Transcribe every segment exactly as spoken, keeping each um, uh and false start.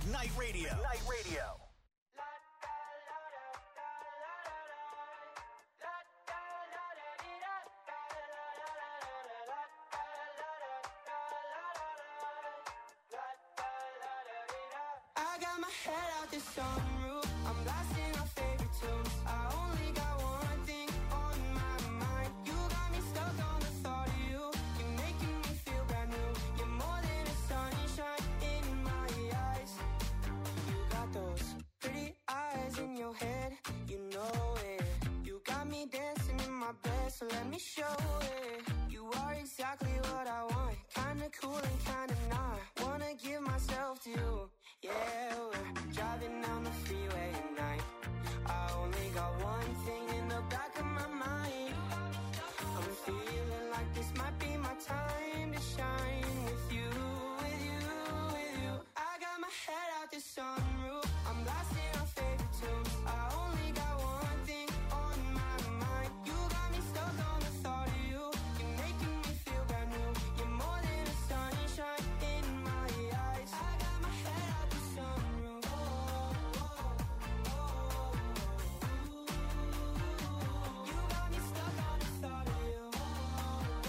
Ignite Radio. Ignite Radio. I got my head out the sunroof. I'm blasting our favorite tunes. I only got one thing on my mind. You got me stuck on the thought of you. You're making me feel brand new. You're more than a sunshine in my eyes. You got those pretty eyes in your head. You know it. You got me dancing in my bed, so let me show it. You are exactly what I want. Kinda cool and kinda not. Wanna give myself to you. Yeah, we're driving down the freeway at night. I only got one thing in the back of my mind. I'm feeling like this might be my time to shine with you, with you, with you. I got my head out the sunroof. I'm blasting our favorite tunes. I only got one thing on my mind. You got me stuck on the thought of you. You're making me feel brand new. You're more than a sunshine in my eyes. I got my head out the sunroof. Oh, oh, oh, oh. You got me stuck on the thought of you. Oh, oh,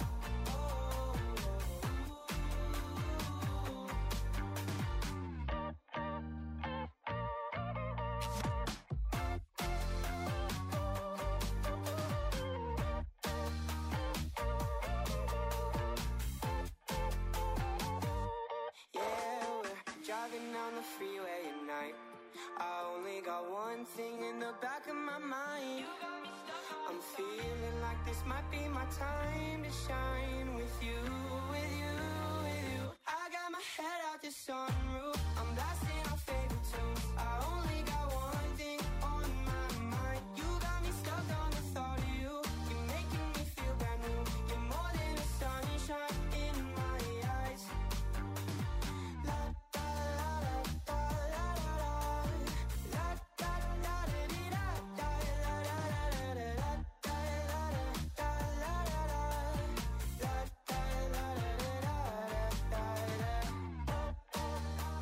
yeah, we're driving down the freeway at night. I only got one thing in the back of my mind. I'm feeling like this might be my time to shine with you, with you, with you. I got my head out the sunroof. I'm blasting our favorite tunes. I only got one thing on my mind. You got me stuck on the thought of you. You're making me feel brand new. You're more than a sunshine in my eyes. La da la da la la la. La da la da dee da da la la la la la. La da la da la la la. La da la da da da da.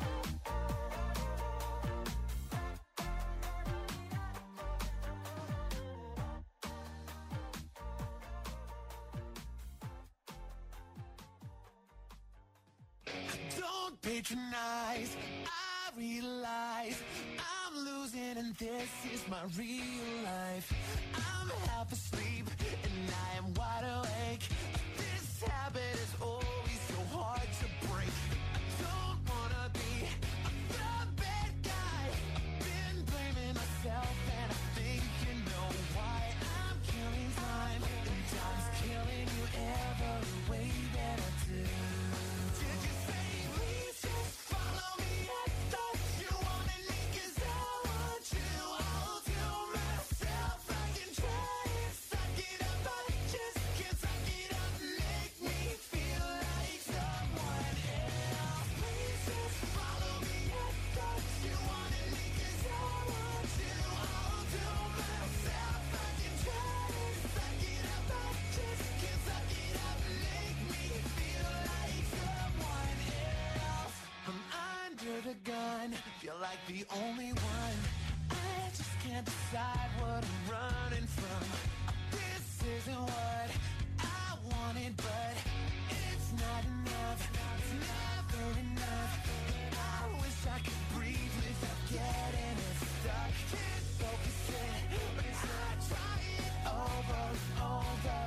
Don't patronize, I realize I'm losing and this is my real life. I'm half asleep and I am wide awake. This habit is always so hard to break. I don't wanna be the bad guy. I've been blaming myself and I think you know why. I'm killing time and time's killing you every way that I do. Did you say please just follow me? I thought you wanted me 'cause I want you. I'll do myself. I can try and suck it up. I just can't suck it up. Make me feel like someone else. Please just follow me. I thought you wanted me 'cause I want you. I'll do myself. I can try and suck it up. I just can't suck it up. Make me feel like someone else. I'm under the gun, feel like the only one. I just can't decide what I'm running from. This isn't what I wanted, but it's not enough. It's never enough. I wish I could breathe without getting it stuck. Can't focus it, but I try it over and over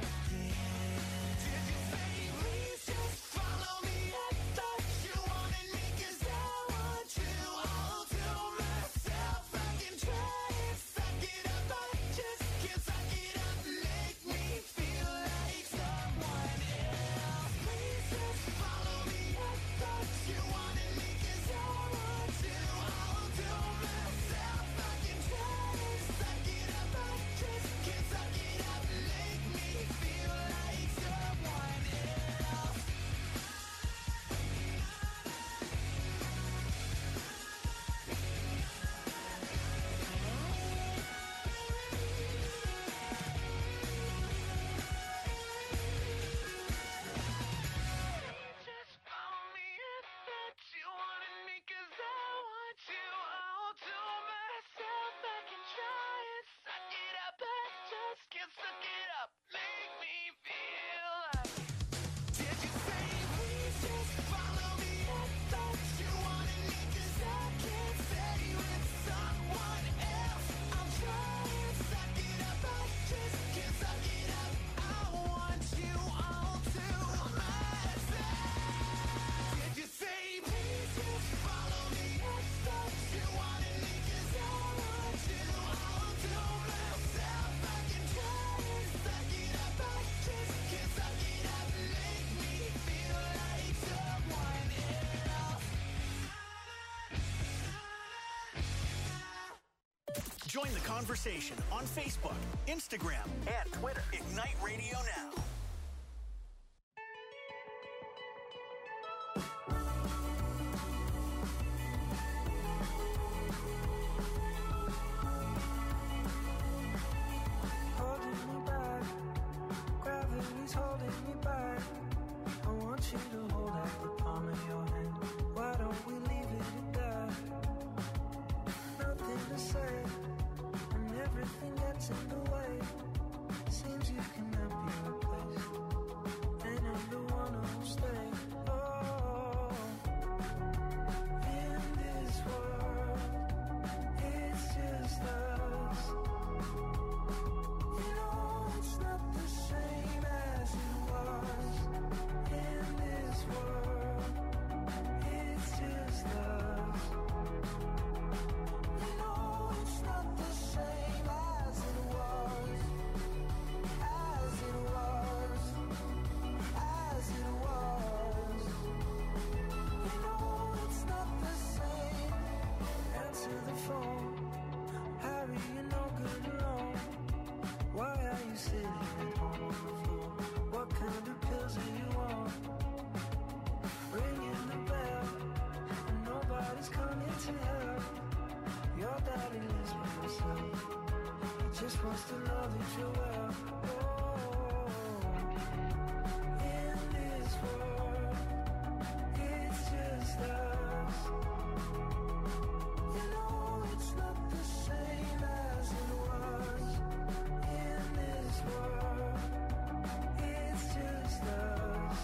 again. Did you say please just follow me? I thought you wanted me 'cause I want you. I'll do myself. I can try and suck it up. I just can't suck it up. Make me feel like someone else. Please just follow me. I thought you wanted me 'cause I want you. I'll do myself. I can try and suck it conversation on Facebook, Instagram, and Twitter. Ignite Radio Now. Holding me back, gravity's holding me back. I want you to hold out the palm of your hand. Why don't we leave it at that? Nothing to say, and everything gets in the way. Seems you cannot be replaced, and I'm the one who'll stay. Oh, in this world, it's just us. You know it's not the same as it was. In this world, it's just us. You know it's not the same as it was. As it was. As it was. You know it's not the same. Answer the phone. Harry, you're no good alone. Why are you sitting at home on the floor? What kind of pills are you on? Ringing the bell, and nobody's coming to help. Your daddy lives by himself. He just wants to know that you're well. Oh, in this world, it's just us. You know it's not the same as it was. In this world, it's just us.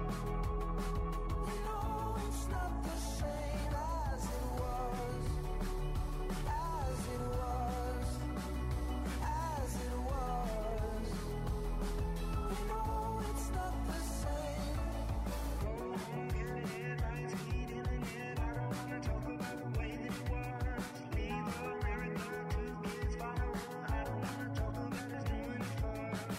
You know it's not the same as it was. As it was. As it was. You know it's not the same. Oh, getting it right, heating in it. I don't wanna talk about the way that it was. Leave America, two kids, follow her. I don't wanna talk about us doing it first.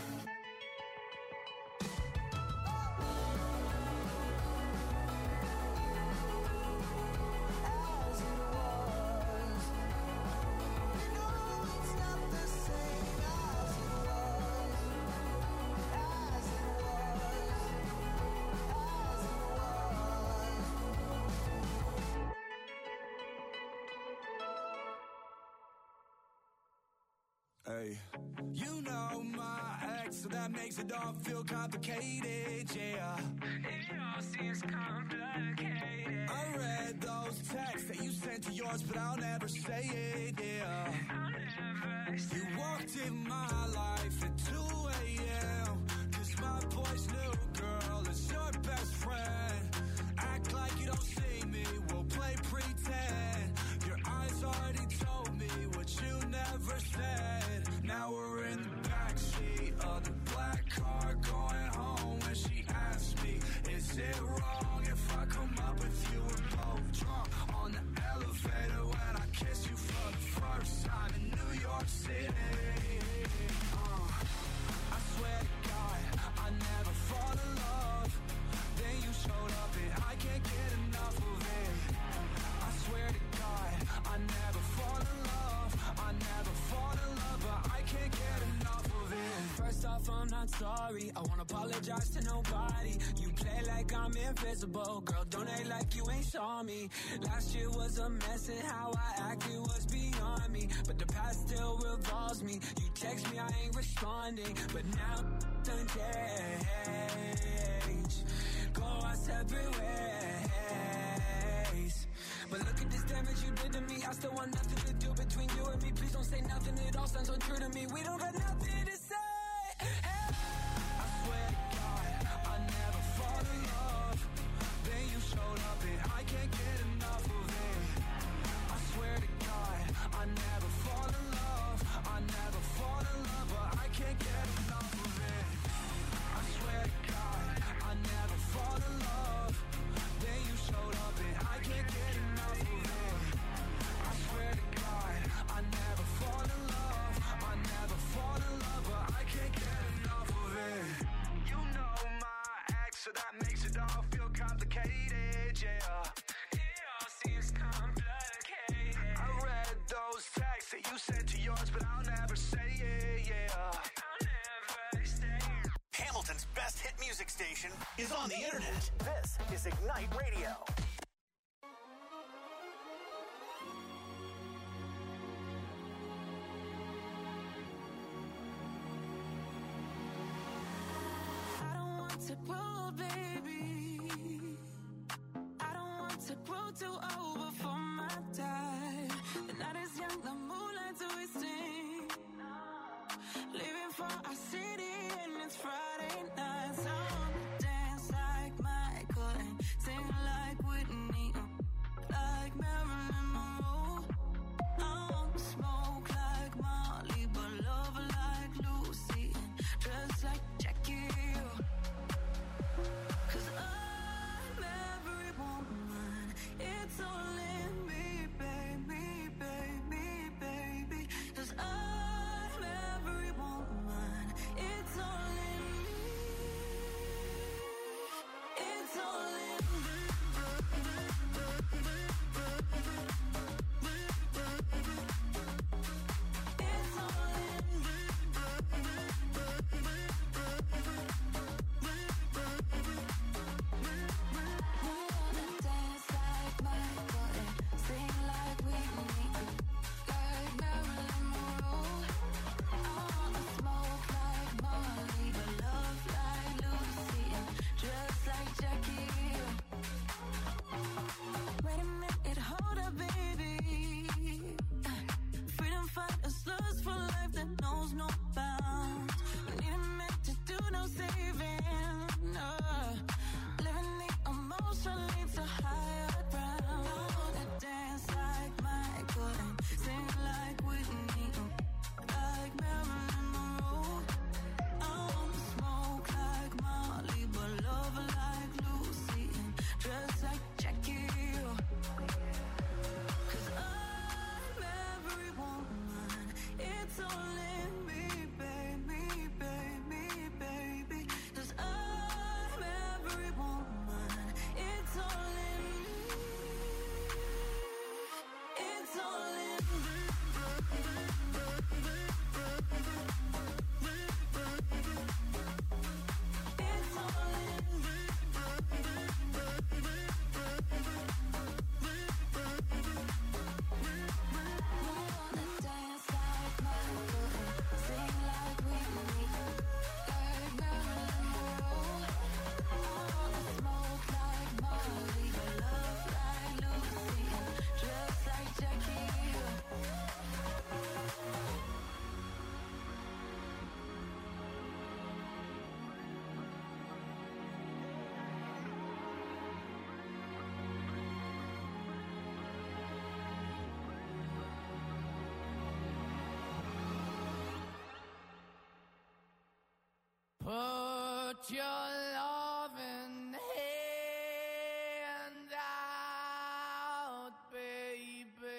As it was. You know it's not the same as it was. As it was. As it was. Hey, you know my ex, so that makes it all feel complicated, yeah. It all seems complicated. I read those texts that you sent to yours, but I'll never say it, yeah. I'll never say You walked in my life at two a.m. Cause my boy's new girl is your best friend. Act like you don't see me, we'll play pretend. Your eyes already told me what you never said. Now we're in the backseat of the black car going home. And she asked me, is it wrong if I come up with you? We're both drunk on the elevator when I kiss you for the first time in New York City. Uh, I swear to God, I never fall in love. Then you showed up and I can't get enough of it. I swear to God, I never fall in love. I never fall in love, but I can't get enough of it. First off, I'm not sorry. I won't apologize to nobody. You play like I'm invisible. Girl, don't act like you ain't saw me. Last year was a mess and how I acted was beyond me. But the past still revolves me. You text me, I ain't responding. But now done change. Go our separate ways. But look at this damage you did to me. I still want nothing to do between you and me. Please don't say nothing, it all sounds untrue to me. We don't got nothing to say. Hey. I swear to God, I never fall in love. Then you showed up and I can't get enough of it. I swear to God, I never fall in love. I never fall in love, but I can't get enough of it. I swear to God, I never fall in love. Then you showed up and I can't get enough of it. I swear to God, I never fall in love. I never fall in love, but I information is on the internet. This is Ignite Radio. I don't want to grow, baby. I don't want to grow too old before my time. The night is young, the moonlight's wasting. Leaving for our city and it's Friday night. So I wanna dance like Michael and sing like Whitney, like Marilyn Monroe. I wanna smoke like Molly, but love like Lucy and dress like Jackie. Cause I'm every woman, it's all in me, baby, baby, baby. Cause I'm every woman, it's all in me, it's all in me. It's all in me. We wanna dance like Michael and sing like Whitney, like Marilyn Monroe. I wanna smoke like Molly, but love like Lucy and dress like Jackie. Wait a minute, hold up, baby. Freedom fighters lust for life that knows no bounds. We need a minute to do no saving. No. Living the emotion leads to higher ground. I wanna dance like Michael and sing like Whitney, like Marilyn Monroe. I wanna smoke like Molly, but love like Lucy and dress like Jackie. Cause I'm every woman, it's all in me, baby, baby, baby. Cause I'm every woman, it's all in me, it's all in me. It's all in me. We wanna dance like Michael and sing like Whitney, like Marilyn Monroe. I wanna smoke like Molly, but love like Lucy and dress like Jackie. Put your loving hand out, baby,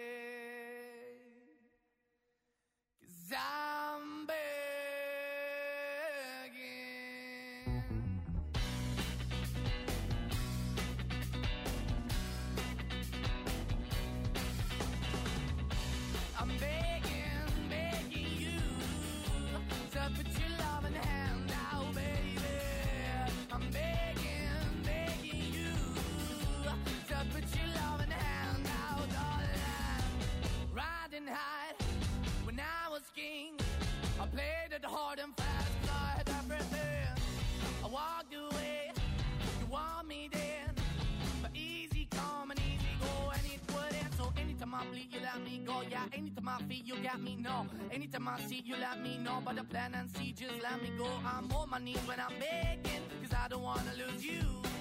'cause I'm begging. I'm begging, begging you to put your loving hand out, baby. I'm begging, begging you to put your loving hand out, darling. Riding high when I was king, I played it hard and fast, 'cause I had everything. I walked away, you want me then, but easy come and easy go, and it wouldn't. So anytime I bleed, you let me go. Yeah, anytime I feel, you got me, no. Anytime I see, you let me know. But the plan and see, just let me go. I'm on my knees when I'm begging, 'cause I don't wanna lose you.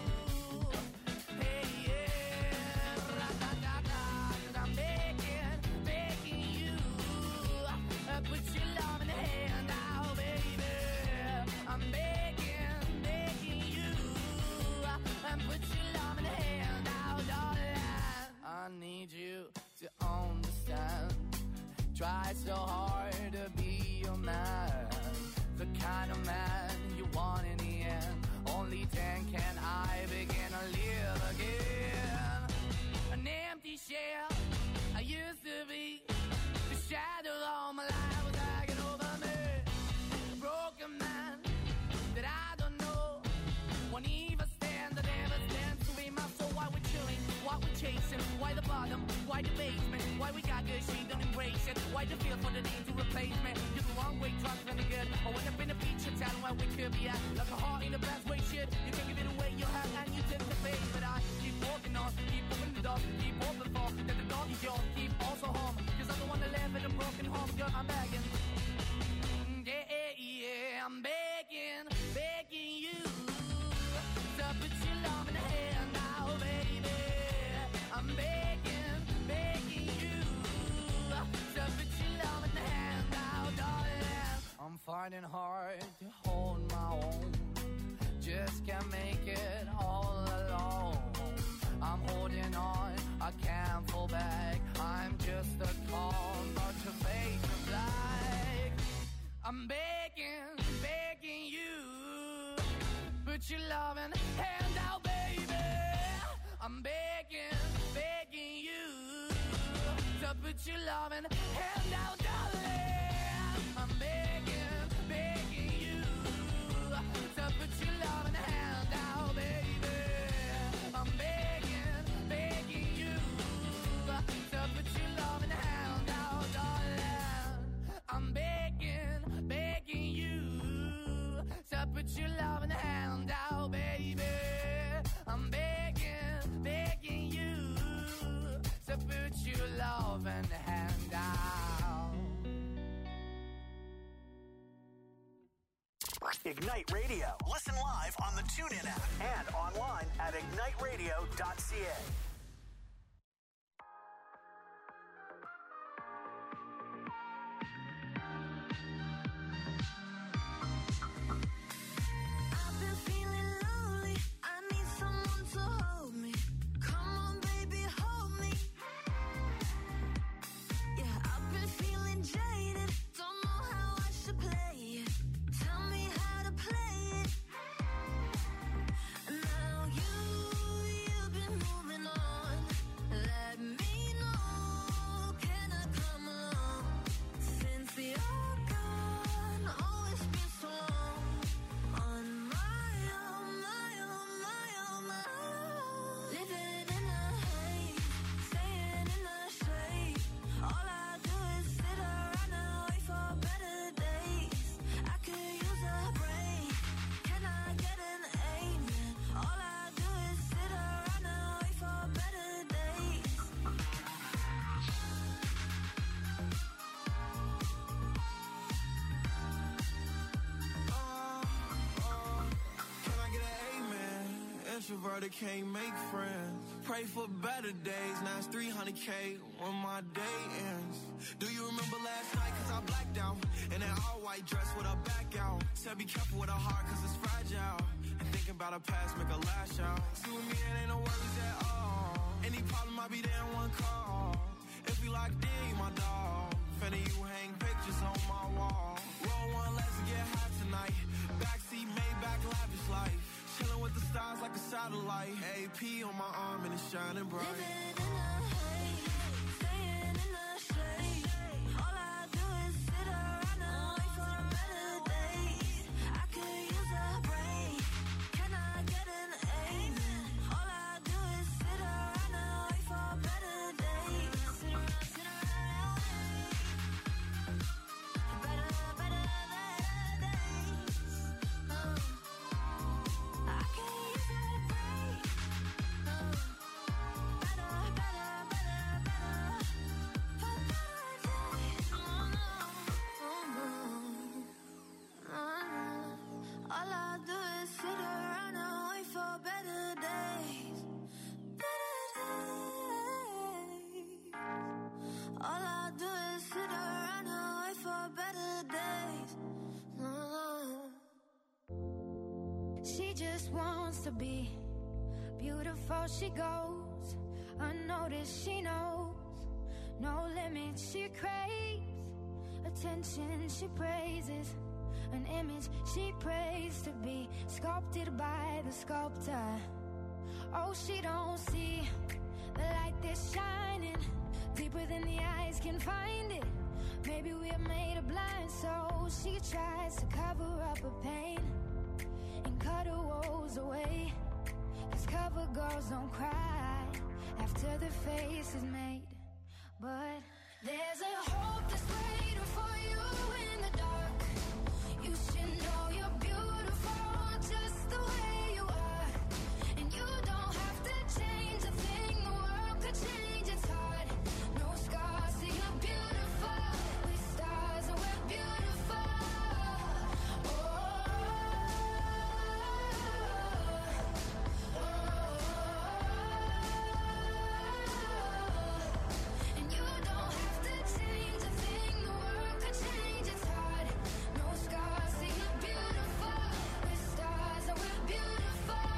Hey, yeah, ra-da-da-da, 'cause I'm begging, begging you. Uh, put your loving hand out, baby. I'm begging, begging you. Uh, and put your loving hand out, darling. I need you to understand. Try so hard to be your man, the kind of man you want in the end. Only then can I begin to live again. An empty shell I used to be, the shadow all my life was hanging over me. A broken man that I don't know Why the basement? Why we got good, she don't embrace it? Why the feel for the need to replace me? You're the wrong way, trying to good. I went up in a feature town where we could be at. Like a heart in the best way, shit. You can give it away, you have, and you take the bait. But I keep walking on, keep moving the door, keep open for that the dog is yours, keep also home. Cause I'm the one that live in a broken home, girl, I'm begging. Yeah, yeah, yeah, I'm begging, begging you to put your love in the hand now, baby. I'm begging, begging you to put your love in the hand now, darling. I'm finding hard to hold my own, just can't make it all alone. I'm holding on, I can't fall back. I'm just a call, but your face is black. I'm begging, begging you, put your loving hand out, baby. I'm begging, begging you, to put your loving hand out, darling. I'm begging, begging you, to put your loving hand out, baby. I'm begging, begging you, to put your loving hand out, darling. I'm begging, begging you, to put your loving hand out, baby. I'm begging, begging you, to put your loving hand out. Ignite Radio. Listen live on the TuneIn app and online at ignite radio dot c a. I've been feeling lonely. I need someone to hold me. Come on, baby, hold me. Yeah, I've been feeling jaded. Don't know how I should play it. Tell me how to play it. Now you, you've been moving on. Let me know. Can I come along? Since you're gone, oh, it's been so long. On my own, my own, my own, my own. Living in the haze, staying in the shade. All I do is sit around and wait for better days. I could use a break. Can I get an amen? All I do is sit around and wait for better days. Oh, oh, can I get an amen? Introverted can't make friends. Pray for better days. Now it's three hundred K when my day ends. Do you remember last night? Cause I blacked out. In an all white dress with her back out. Said be careful with her heart cause it's fragile. And thinking about her past make her lash out. See with me it ain't no worries at all. Any problem I be there in one call. If we locked in, you my dog. Finna you hang pictures on my wall. Roll one, let's get high tonight. Backseat, Maybach, lavish life. Chilling with the stars like a satellite. A P on my arm and it's shining bright. Living in the haze, staying in the shade. All I do is sit around and wait for better days. I could use a break. Can I get an amen? All I do is sit around and wait for better days. Sit around, sit around and wait. Better, better, better days. Oh. I can use a break. Oh. Better, better, better, better. For better days. Oh no, oh no, oh no. All I do is sit around and wait for better days. Better days. All I do is sit around and wait for better days. Oh. She just wants to be beautiful. She goes unnoticed. She knows no limit. She craves attention. She praises an image. She prays to be sculpted by the sculptor. Oh, she don't see the light that's shining deeper than the eyes can find it. Maybe we're made of blind, so she tries to cover up her pain and cut her woes away. Cause cover girls don't cry after the face is made. But there's a hope that's waiting for you in the dark. You should know you're beautiful just the way you are. And you don't have to change a thing, the world could change, it's hard. No scars, see you're beautiful. With stars and we're beautiful. Oh, oh, oh. And you don't have to change a thing, the world could change, it's hard. No scars, see you're beautiful. With stars and we're beautiful.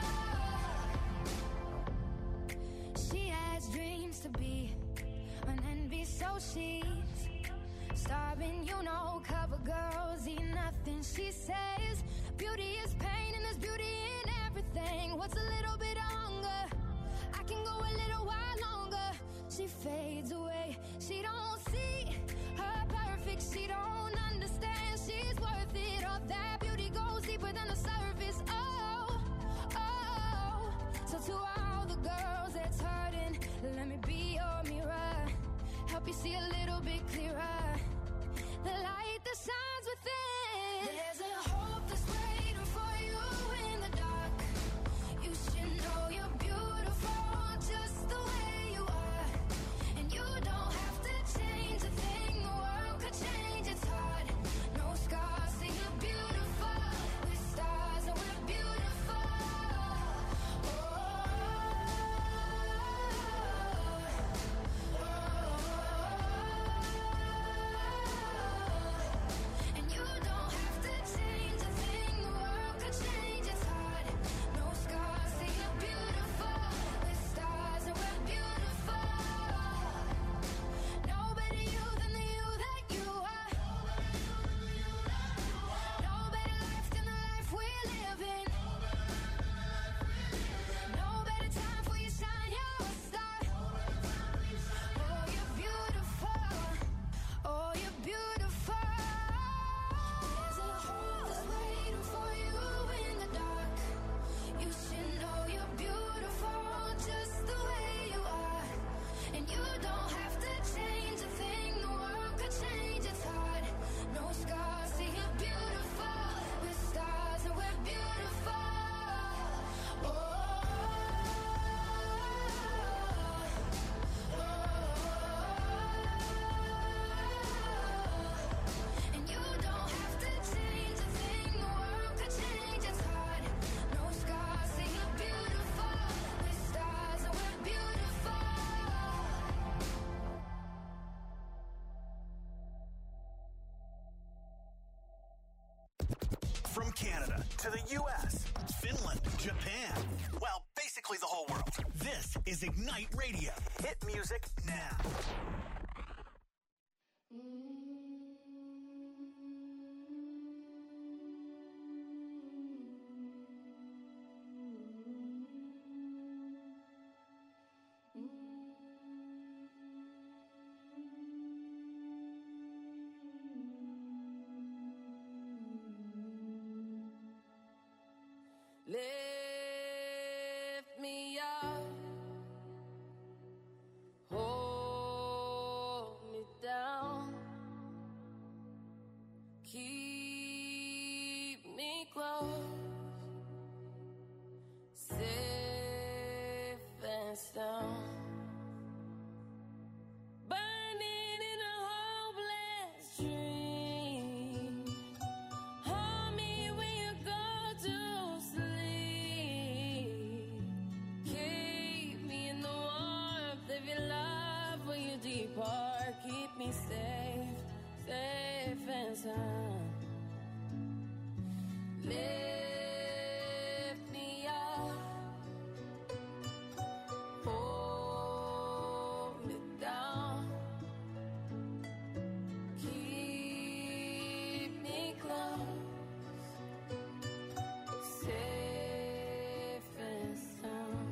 She has dreams to be an envy, so she's starving, you know, cover girls eat nothing. She says beauty is pain and there's beauty in everything. What's a little bit of hunger? I can go a little while longer. She fades away, she don't see her perfect, she don't understand she's worth it. All that beauty goes deeper than the surface. Oh, oh. So to all the girls that's hurting, let me be your mirror, help you see a little bit clearer, the light that shines within. There's a hope that's waiting for you in the dark. You should know you're beautiful just the way you are. And you don't have to change a thing, the world could change, it's hard. No scars, see you're beautiful. With stars and we're beautiful. Oh, oh, oh. And you don't have to change a thing, the world could change, it's hard. No scars, see you're beautiful. With stars and we're beautiful. No better you than the you that you are. No better life than the life we're living. No better time for you shine, you're a star. Oh, you're beautiful. Oh, you're beautiful. There's a hope that's waiting for you in the dark. You should know you're beautiful just the way you are. And you don't have to change a thing, the world could change, it's hard. No scars, see you're beautiful. With stars and we're beautiful. Oh, oh, oh. And you don't have to change a thing, the world could change, it's hard. No scars, see you're beautiful. With stars and we're beautiful. From Canada to the U S, Finland, Japan, well, basically the whole world. This is Ignite Radio. Hit music now. Lift me up, hold me down, keep me close, safe and sound. Burning in a hopeless dream. Hold me when you go to sleep. Keep me in the warmth of your love when you depart. Keep me safe, safe and sound. Lift me up, hold me down, keep me close, safe and sound.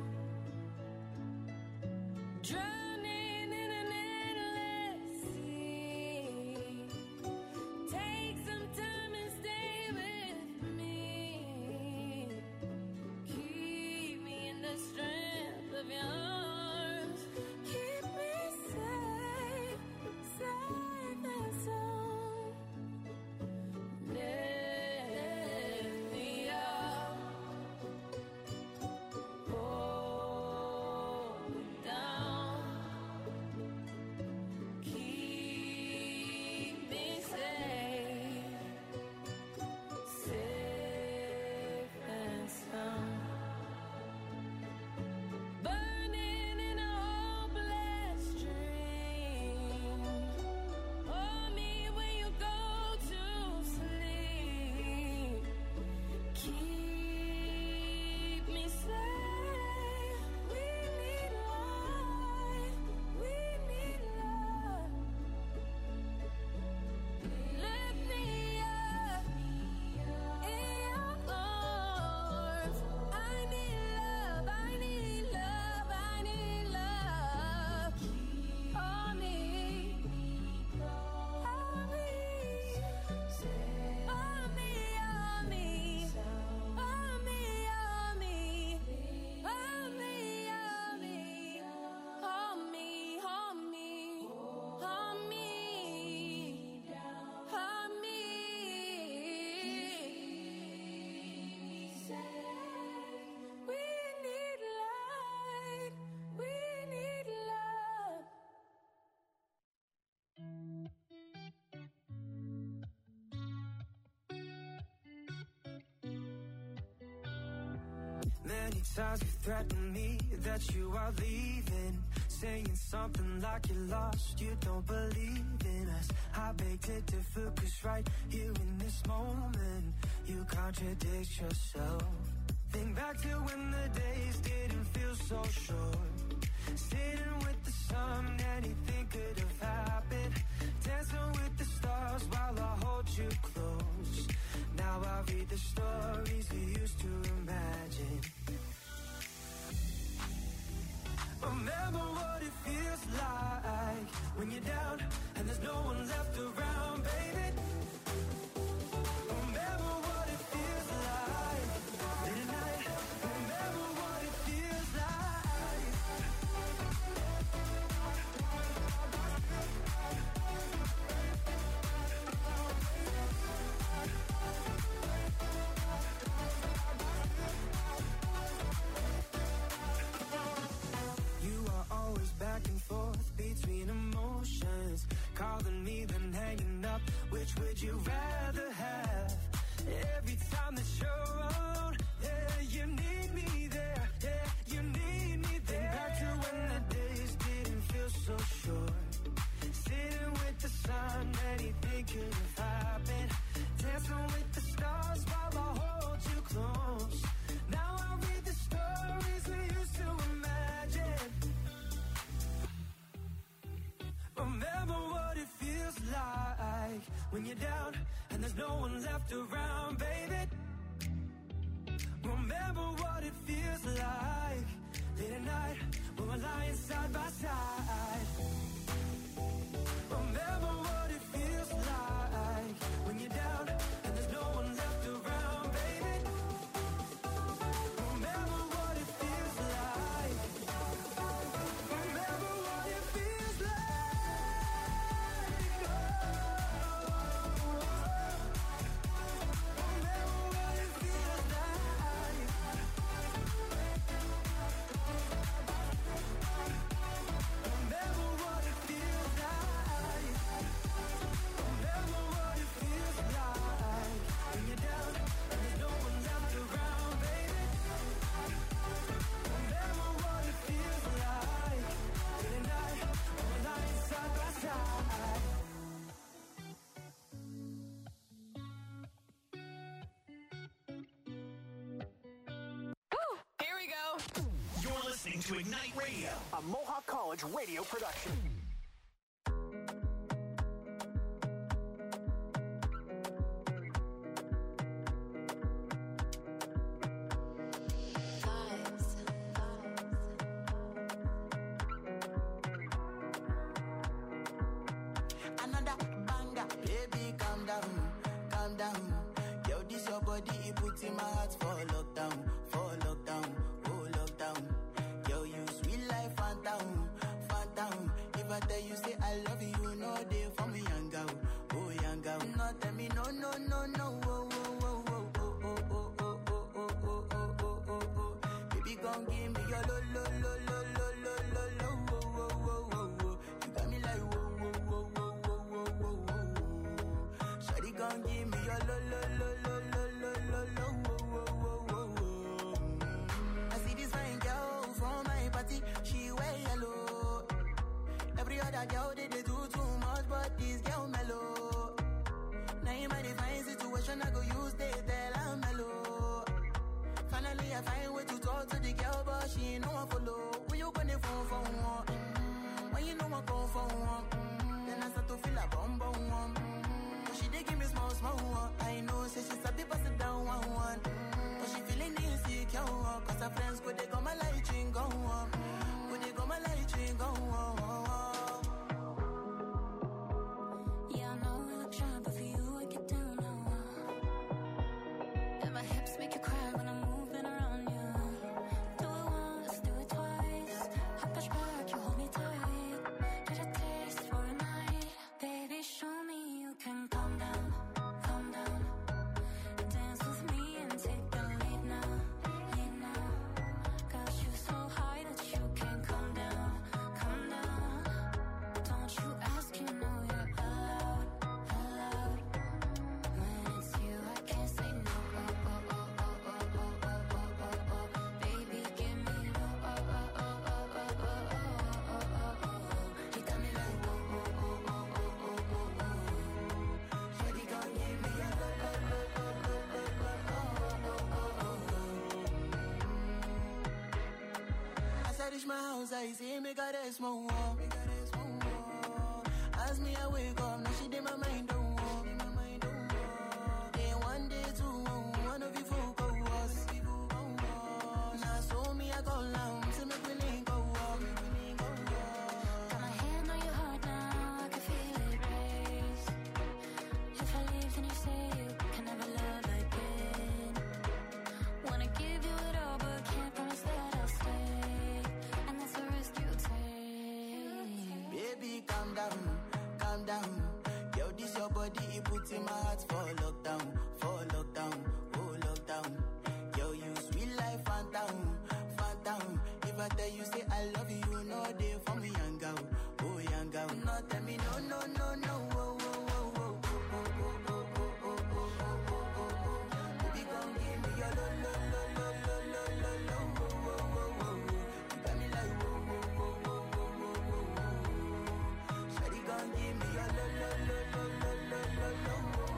Drowning in an endless sea, takes Many times you threatened me that you are leaving, saying something like you're lost, you don't believe in us. I beg to differ, cause right here in this moment, you contradict yourself. Think back to when the days didn't feel so short. Sitting with the sun, anything could have happened. Dancing with the stars while I hold you close. Now I read the stories we used to imagine. Remember what it feels like when you're down and there's no one left around, baby. Remember what it feels like late at night. Remember what it feels like. You are always back and forth between emotions, calling me then hanging up. Which would you rather have? Every time that you're around, yeah, you need me there, yeah, you need me there. Think back to when the days didn't feel so short. Sitting with the sun, anything could have happened. Dancing with the stars while I hold you close. Now I read the stories we used to imagine. Remember what it feels like when you're down and there's no one left around, baby. Remember what it feels like late at night when we're lying side by side. Remember what it feels like when you're down and there's no one left around, baby. Remember what it feels like. Remember what it feels like. Remember what it feels like. Remember what it feels like. Remember what it feels like when you're down and there's no one left around, baby. Remember what it feels like late at night when we're lying side by side. Here we go. You're listening to Ignite Radio, a Mohawk College radio production. Another banger, baby, calm down, calm down. Yo, this your body, it puts in my heart for lockdown, for lockdown, oh lockdown. Yo, you sweet life, phantom, phantom. If I tell you say I love you, you know they for me, young girl, oh young girl. No, tell me no, no, no, no, oh, oh, oh, oh, oh, oh, oh, oh, oh, oh, oh, oh, oh, oh. Baby, gon' give me your lo, lo, lo, lo, lo, lo, lo, lo, oh, oh, oh, oh, oh. You got me like whoa, whoa, whoa, whoa, whoa, whoa, whoa, whoa. Shawty gon' give me your lo, lo, lo, lo, lo, lo, lo, lo, oh, oh, oh, oh, oh. I see this fine girl from my party, she wear yellow. Every other girl they, they do too much, but this girl mellow. Now in my divine situation, I go use they tell I'm mellow. Finally, I find way to talk to the girl, but she ain't no one follow. Who you gonna phone for one? When you know I come for one, then I start to feel a bum bum one. But she dey give me small small one. I know, say she's a bit pass it down one one. But she feeling insecure, cause her friends could they come my light ring go on. Could they come my light ring go on. Yeah, I know I look shy, but for you I get down low. And my hips make you cry when I'm moving around you. Do it once, do it twice. I push back, you hold me tight. Get a taste for bounce, I say, make her rest more. Make her rest more. As me, I wake up, now she did my mind, don't walk. Day one, day two, one of you folk go us. Now, so me, I go down, so make we link go up. Got my hand on your heart now, I can feel it race. If I leave, then you say you can never love again. Wanna give you it all, but can't promise that I'll stay. And that's a risk you take. Baby, calm down, calm down. Yo, this your body, it puts in my heart for lockdown, for lockdown, oh lockdown. Yo, you sweet life, phantom, phantom. If I tell you, say I love you, you know they for me, young girl, oh young girl. No, tell me, no, no, no, no, oh, oh, oh, oh, oh, oh, oh, oh, oh, oh, oh, oh, oh. Baby, come give me your lo, lo, lo, lo, lo, lo, lo, lo, oh, oh, oh, oh. You got me like, oh, oh, oh, oh, oh, oh, oh, oh. Shawty, come give me your lo, lo, lo, lo, lo, lo, lo, lo, oh, oh, oh, oh, oh.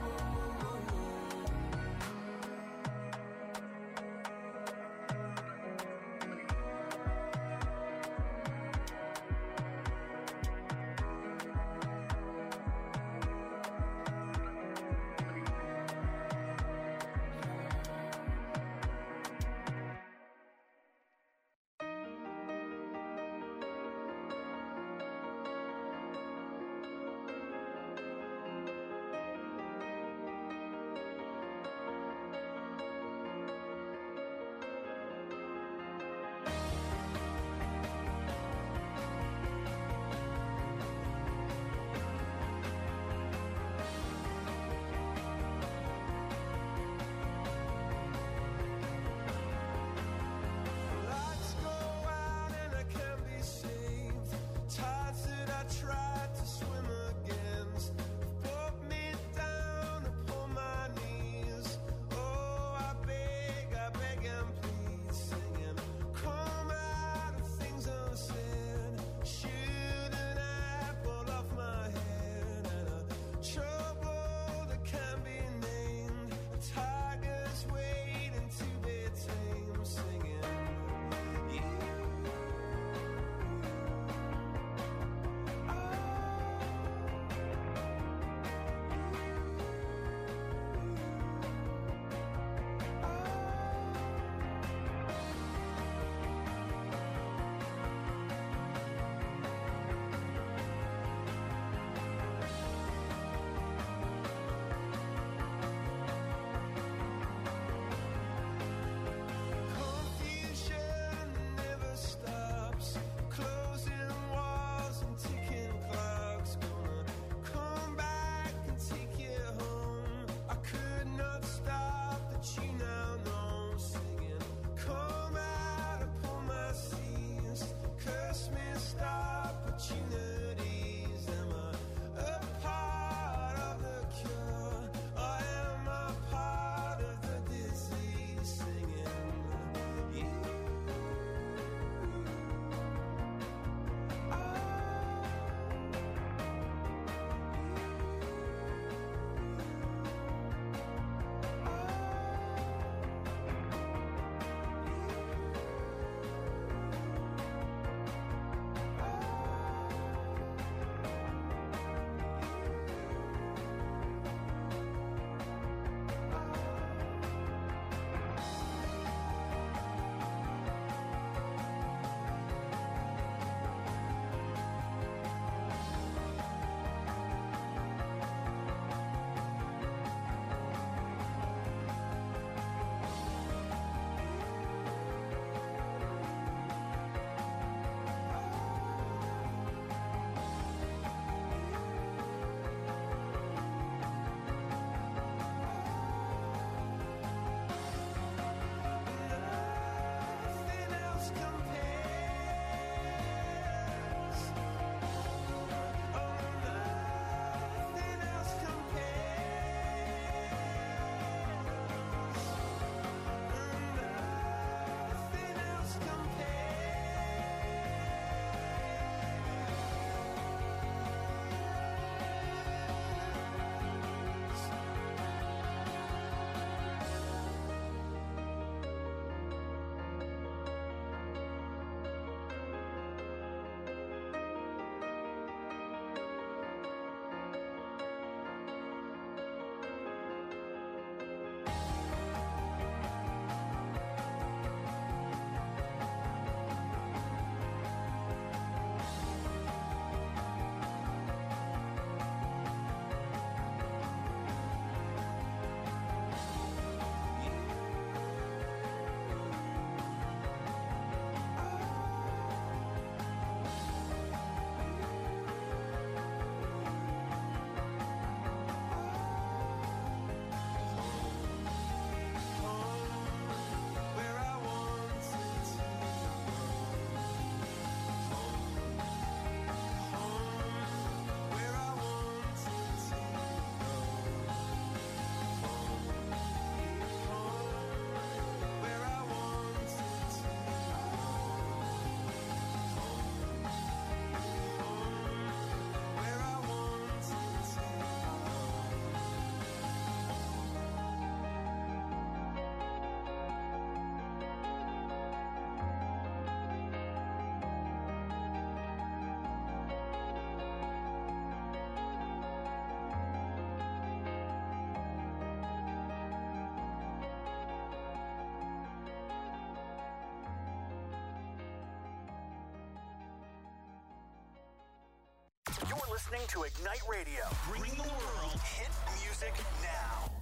listening to Ignite Radio. Bring the world hit music now.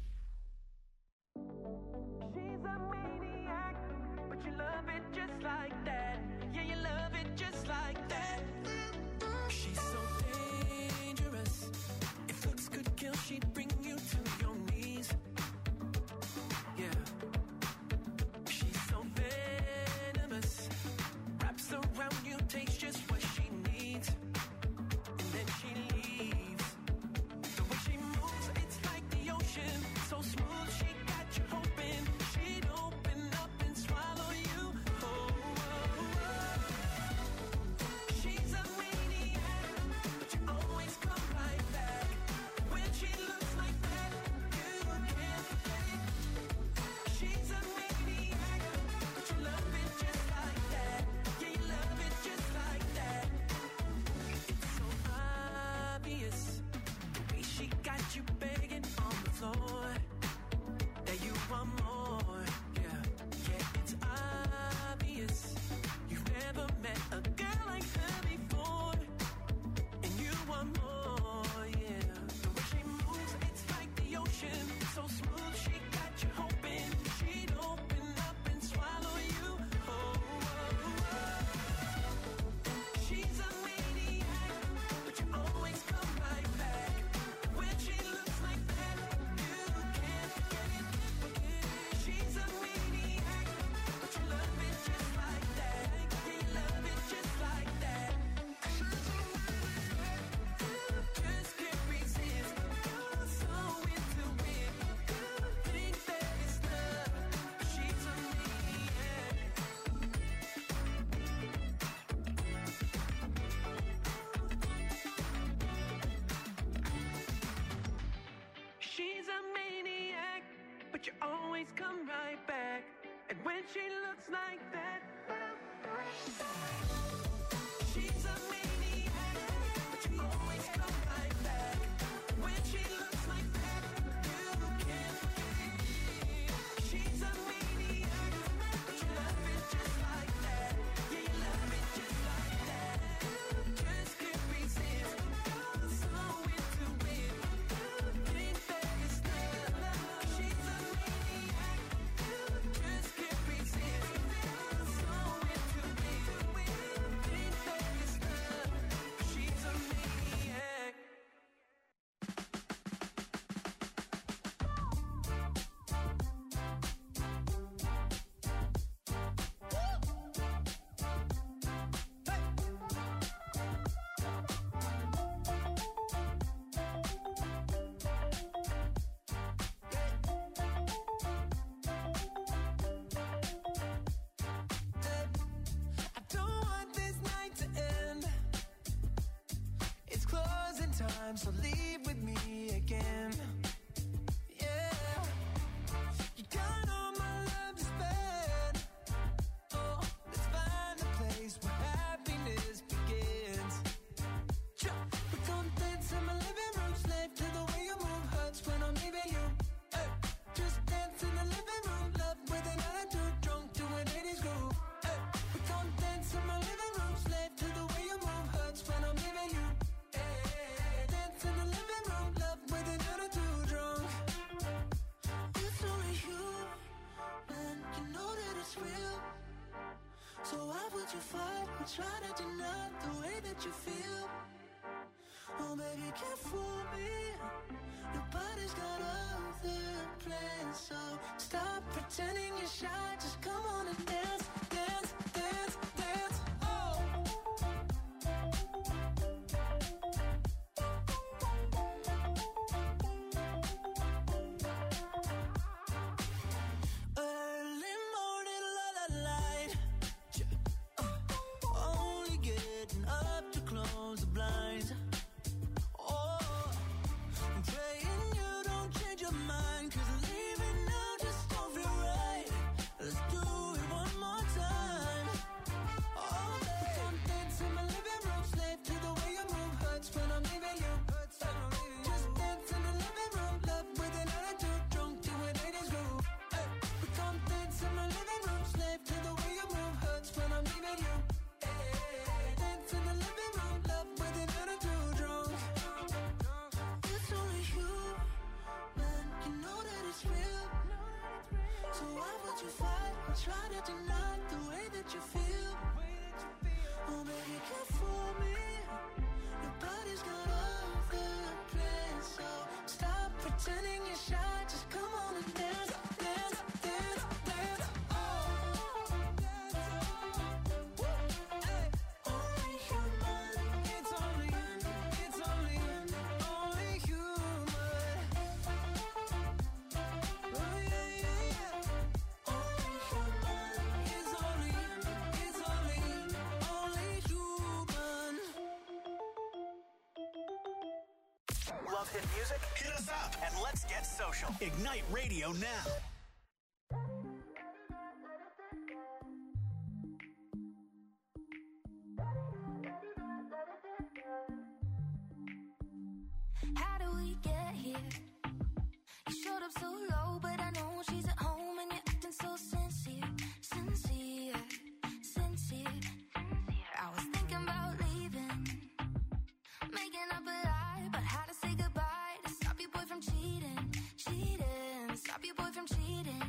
She's a maniac, but you love it just like that. Yeah, you love it just like that. She's so dangerous. If looks could kill, she'd bring you to your knees. Yeah. She's so venomous. Wraps around you, takes just what she needs. And then she leaves. The way she moves, it's like the ocean. So smooth, she got you hoping she'd open up and swallow you. Oh, oh, oh. She's a maniac, but you always come right back. When she looks like that, you can't forget it. She's a maniac, but you love it just like that. Yeah, you love it just like that. It's so obvious, the way she got you begging on the floor, that you want more. Yeah, yeah, it's obvious. You've never met a girl like her before, and you want more. Yeah, the way she moves, it's like the ocean. So smooth, she got you hoping she'd open up and swallow you. Oh, oh, oh. She's a maniac, but you always come right back. When she looks like that, you can't forget it. She's a maniac, but you love it just like that. Yeah, you love it just like that. She's a maniac, just can't resist. You're so into it. You think that it's love, but she's a maniac. She's a maniac, but you always come right back. And when she looks like that, she's a maniac, but you always come right back. When she looks like that, you can't forget it. She's a maniac, but you love it just like that. Yeah, you love it just like that. Just can't resist. You're so into it. You think that it's love. She's a maniac. Just can't resist. You're so into it. You think that it's love. She's a maniac. I don't want this night to end. It's closing time, so leave with me again. Yeah, you got all my love to spend. Oh, let's find a place where happiness begins. Cha- We gon' dance in my living room, slave to the way you move. Hurts when I'm leaving you. Hey, just dance in the living room, love with an attitude, drunk to an eighties groove. Hey, we gon' dance in my living room, slave to the way you move. Hurts when I'm leaving you. Hey, dance in the living room, love with an attitude, drunk. It's only you, man. You know that it's real. So why would you fight or try to deny the way that you feel? Oh, baby, can't fool me. Nobody's got other plans, so stop pretending you're shy. Just come on and dance, dance, dance, dance. Oh. Early morning, la la light. Uh, only getting up to close the blinds. Oh, I'm praying you don't change your mind. try to deny the way that you feel. Oh, baby, care for me. Your body's got other plans, so stop pretending you're shy. Just come on and dance, dance, dance, dance. Oh, hey. Only human. It's only you. It's only you. Only human. Oh yeah, yeah, yeah. Only human. It's only you. It's only you. Only human. Love hit music? Hit us up and let's get social. Ignite Radio now. How do we get here? You showed up so low, but I know she's at home and you're acting so sincere, sincere, sincere. I was thinking about leaving, making up a lie about how to say goodbye to stop your boy from cheating, cheating, stop your boy from cheating.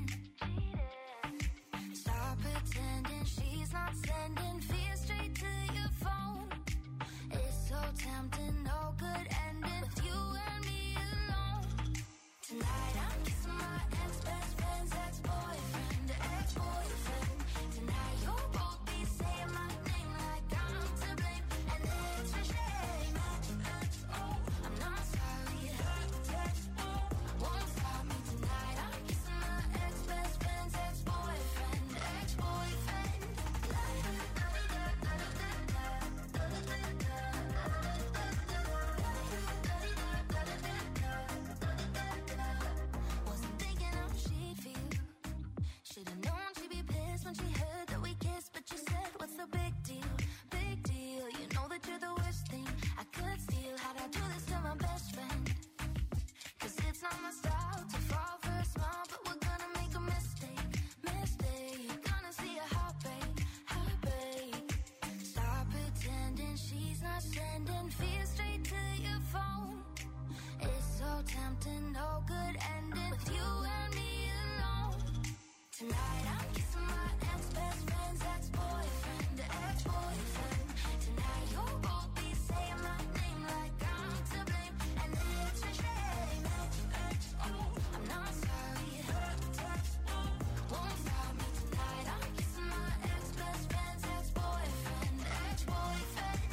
Stop pretending she's not sending fear straight to your phone. It's so tempting, no good ending with you and me alone. Tonight I'm kissing my ex-best friend's ex-boyfriend, ex-boyfriend. Tonight you'll both be saying my name like I'm to blame, and it's a shame. Oh, I'm not sorry. Won't stop me tonight. I'm kissing my ex-best friend's ex-boyfriend, ex-boyfriend. Wasn't thinking how she'd feel. Should've known she'd be pissed when she heard that we kissed, but you said, what's the big deal? Big deal. You know that you're the worst thing I could steal. How'd I do this to my best friend? Cause it's not my style to fall for a smile, but we're gonna make a mistake, mistake. Gonna see a heartbreak, heartbreak. Stop pretending she's not sending fear straight to your phone. It's so tempting, no good ending with you and me alone. Tonight I'm kissing my ex-best friend's ex-boyfriend, ex-boyfriend. Tonight you'll both be saying my name like I'm to blame, and it's a shame. Oh, I'm not sorry. Won't stop me tonight. I'm kissing my ex-best friend's ex-boyfriend, ex-boyfriend.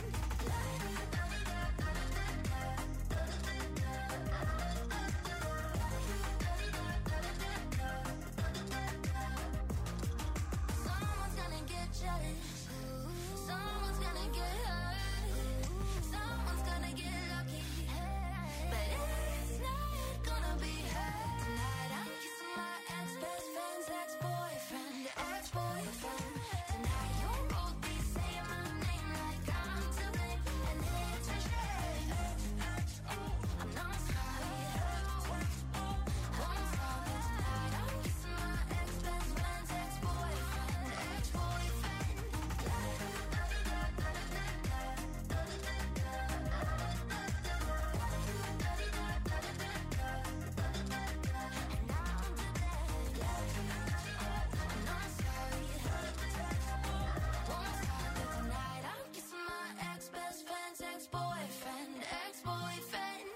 Someone's gonna get jealous. Someone's gonna get hurt. Someone's gonna get lucky. But it's not gonna be her. Tonight I'm kissing my ex-best friend's ex-boyfriend, ex-boyfriend. Tonight you'll both be saying my name like I'm to blame, and it's a shame. I'm not sorry. Won't stop me tonight. I'm kissing my ex-best friend's ex-boyfriend, ex-boyfriend. And now I'm to blame. I'm not sorry. Won't stop me tonight. I'm kissing my ex-best friend's ex-boyfriend, ex-boyfriend.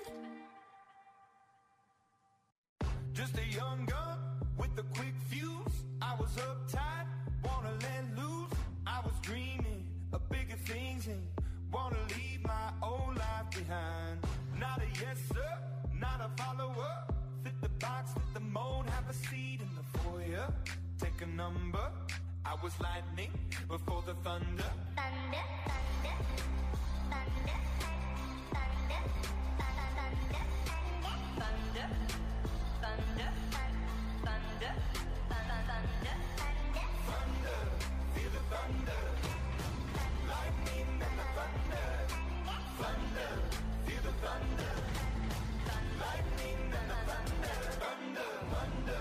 Just a young gun with a quick fuse. I was uptight, wanna let loose. I was dreaming of bigger things and wanna leave my old life behind. Not a yes sir, not a follower. Fit the box, fit the mold, have a seat in the foyer. Take a number. I was lightning before the thunder. Thunder, thunder, thunder, thunder, thunder, thunder, thunder, thunder, thunder, Thunder, feel the thunder. Lightning and the thunder. Thunder, feel the thunder. Lightning and the thunder. Thunder, thunder.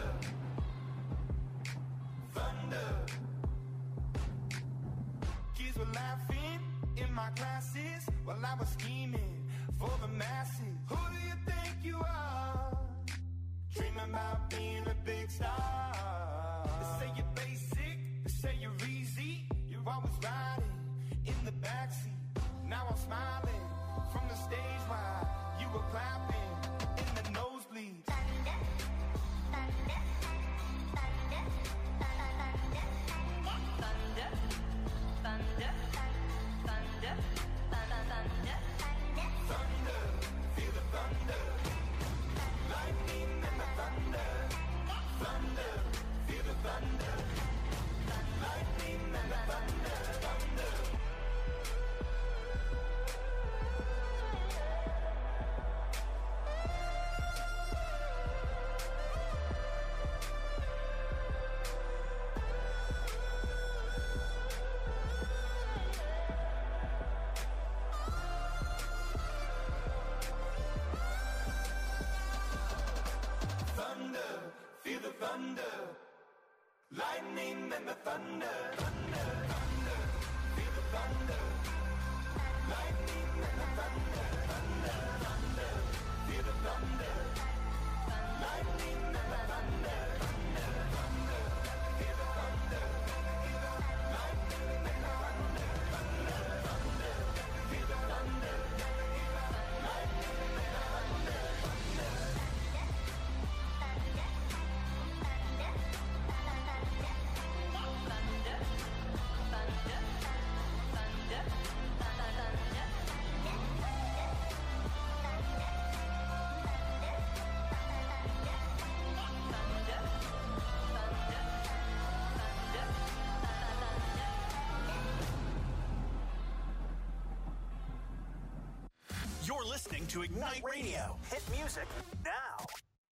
Thunder. Kids were laughing in my classes while I was scheming for the masses. Who do you think you are? Dreaming about being a big star. They say you're basic, they say you're easy. You're always riding in the backseat. Now I'm smiling from the stage while you were clapping in the nosebleeds. Thunder, thunder, thunder, thunder, thunder, thunder, thunder, thunder, Thunder, feel the thunder. Lightning and the thunder. Thunder, feel the thunder. Lightning and the thunder. Thunder. Thunder, feel the thunder. Lightning and the thunder. Thunder, thunder, feel the thunder. Lightning and the thunder. Thunder, thunder, feel the thunder. Lightning and the thunder. Thunder, thunder, feel the thunder. Lightning and the thunder. Thunder, thunder, feel the thunder. Lightning and the thunder. You're listening to Ignite Radio. Hit music now.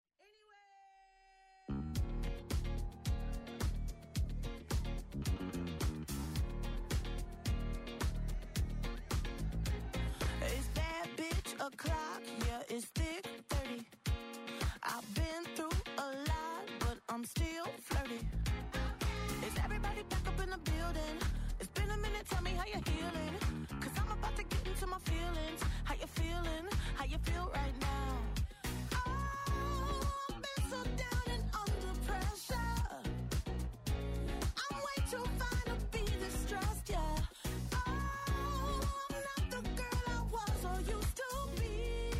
It's that bitch o'clock, yeah, it's thick thirty. I've been through a lot, but I'm still flirty. Is everybody back up in the building? It's been a minute, tell me how you're healing. Cause I'm about to get into my feelings. How you feeling? How you feel right now? Oh, I've been so down and under pressure. I'm way too fine to be distressed, yeah. Oh, I'm not the girl I was or used to be.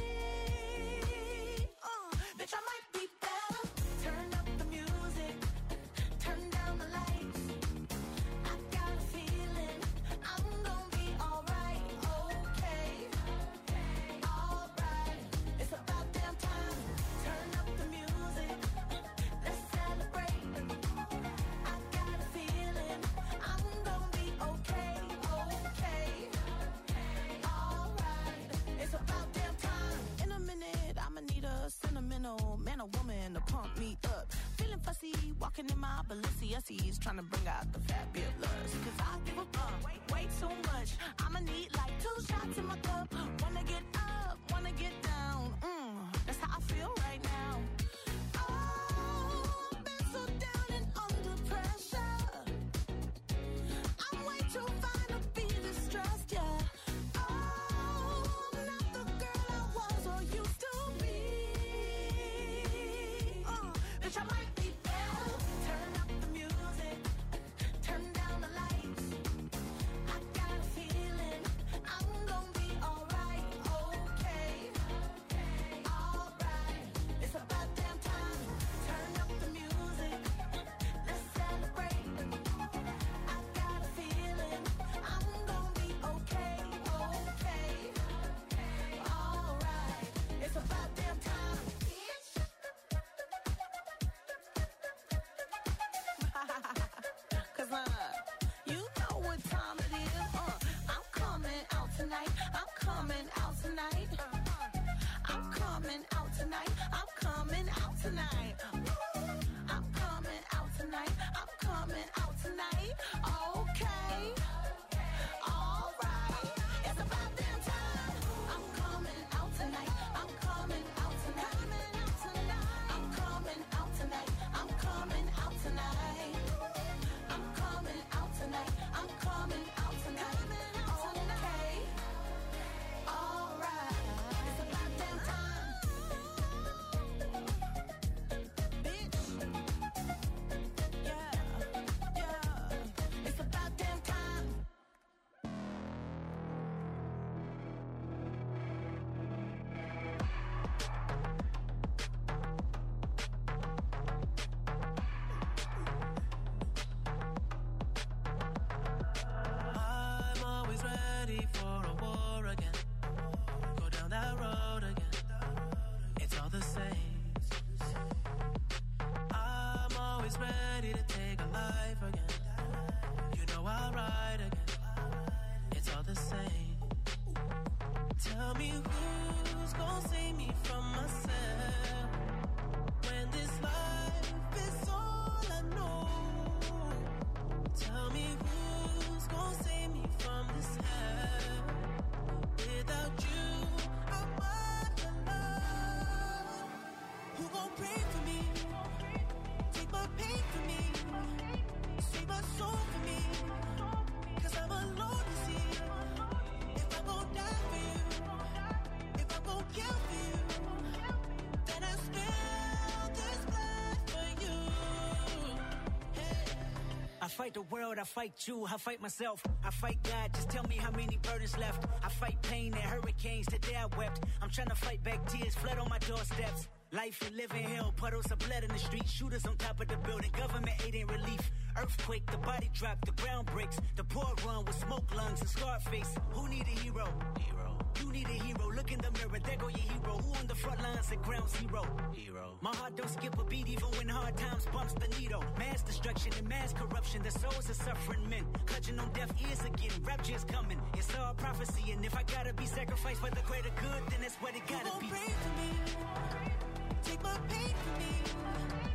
Uh, bitch, I might be better. Turn up the music, turn down the lights. I got a feeling I'm gonna be alright, okay, alright. It's about damn time. Turn up the music, let's celebrate. I got a feeling I'm gonna be okay, okay, alright. It's about damn time. In a minute, I'ma need a sentimental man or woman to pump me up. Feeling fussy, walking in my Balenciennes, trying to bring out the fabulous. Cause I give a fuck way, way too much. I'ma need like two shots in my cup. Wanna get up, wanna get down. Mm, that's how I feel right now. Oh, I've been so down and under pressure. I'm way too fine to be distressed, yeah. Oh, I'm not the girl I was or used to be. Uh, bitch, I might be better. Turn up the music, turn down the lights. I got a feeling I'm gonna be alright, okay, alright. It's about damn time. Turn up the music, let's celebrate. I got a feeling I'm gonna be okay, okay, alright. It's about damn time. Cause uh, you know what time it is. Uh, I'm coming out tonight. I'm coming out tonight. I'm coming out tonight. I'm coming out tonight. I'm coming out tonight. I'm coming out tonight. Okay. Alright. It's about damn time. I'm coming out tonight. I'm coming out tonight. I'm coming out tonight. I'm coming out tonight. I'm coming out tonight. I'm coming out tonight. Okay. Alright. It's about damn time. ready for a war again. Go down that road again. It's all the same. I'm always ready to take a life again. You know I'll ride again. It's all the same. Tell me who's gonna save me from myself when this life is all I know. Tell me who's gonna save me from this hell. Without you, I'm alone. Who gon' pray for me? Take my pain for me. Save my soul for me. Cause I'm alone to see. If I'm gon' die for you, if I'm gon' kill for you, then I spill this blood for you. Hey. I fight the world, I fight you, I fight myself, I fight God, just tell me how many burdens left. I fight pain and hurricanes, today I wept. I'm trying to fight back tears, flood on my doorsteps. Life and living hell, puddles of blood in the street, shooters on top of the building, government aid ain't relief. Earthquake, the body drop, the ground breaks, the poor run with smoke lungs and scarred face. Who need a hero? Hero. You need a hero, look in the mirror, there go your hero. Who on the front lines at ground zero? Hero. My heart don't skip a beat even when hard times bumps the needle. Mass destruction and mass corruption, the souls of suffering men. Clutching on deaf ears again, rapture's coming. It's all prophecy, and if I gotta be sacrificed for the greater good, then that's what it gotta Who gon' be. pray for me? Take my pain for me.